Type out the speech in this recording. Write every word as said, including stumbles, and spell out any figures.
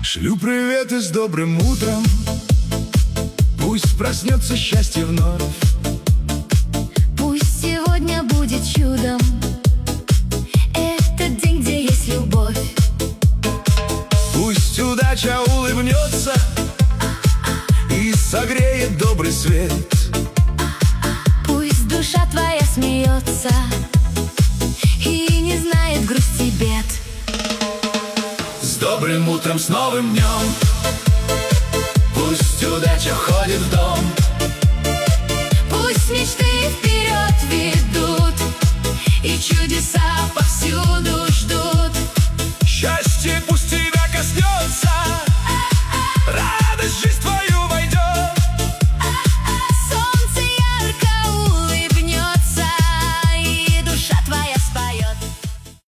Шлю приветы с добрым утром, пусть проснется счастье вновь. Пусть сегодня будет чудом этот день, где есть любовь. Пусть удача улыбнется и согреет добрый свет. Пусть душа твоя смеется и не знает грусти бед. С добрым утром, с новым днем, пусть удача входит в дом. Пусть мечты вперед ведут и чудеса повсюду ждут.